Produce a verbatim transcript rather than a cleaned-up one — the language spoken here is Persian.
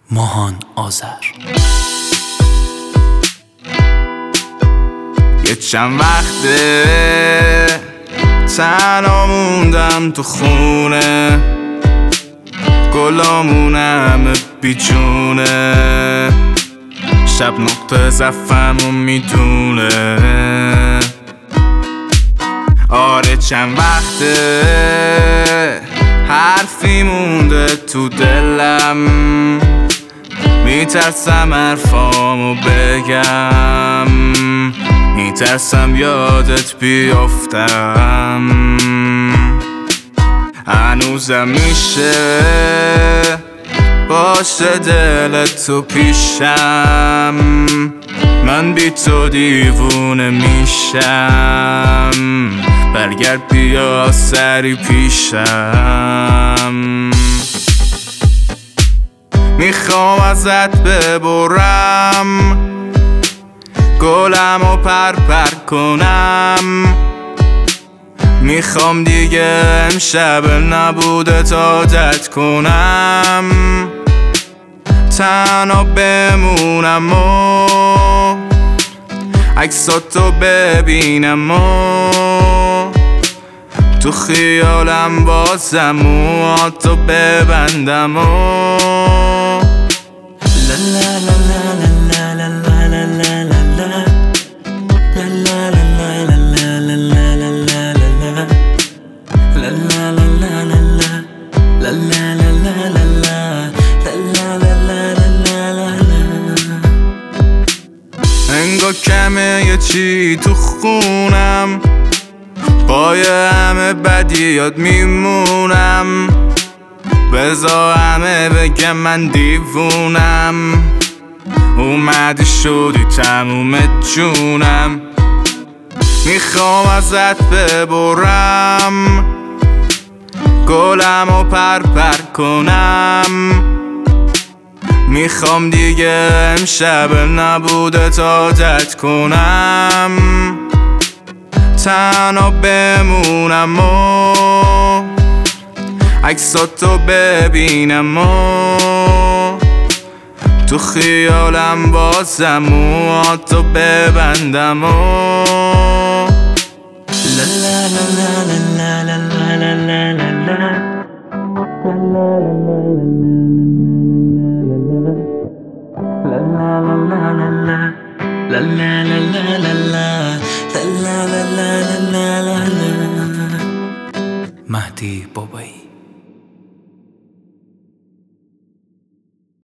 ماهان آذر. یه چند وقته تنها موندم تو خونه، گلامون همه بیجونه، شب نقطه ضعفمو میدونه. آره چند وقته حرفی مونده تو دلم، میترسم حرفامو بگم، میترسم یادت بیافتم. هنوزم میشه باشه دلت تو پیشم، من بی تو دیوونه میشم، برگرد بیا سری پیشم. میخوام ازت ببرم، گلمو پر پر کنم، میخوام دیگه امشب نبودت عادت کنم، تنها بمونم و عکساتو ببینم و تو خیالم بازم موهاتو ببندم و انگار کمه یه چی تو خونم، با یه همه بدیات میمونم، بذار همه بگم من دیوونم، اومدی شدی تموم جونم. میخوام ازت ببرم، گلمو پر پر کنم، میخوام دیگه امشب نبودت عادت کنم، تنها بمونم و عکساتو ببینم و تو خیالم بازم موهاتو ببندم و مهدی بابایی.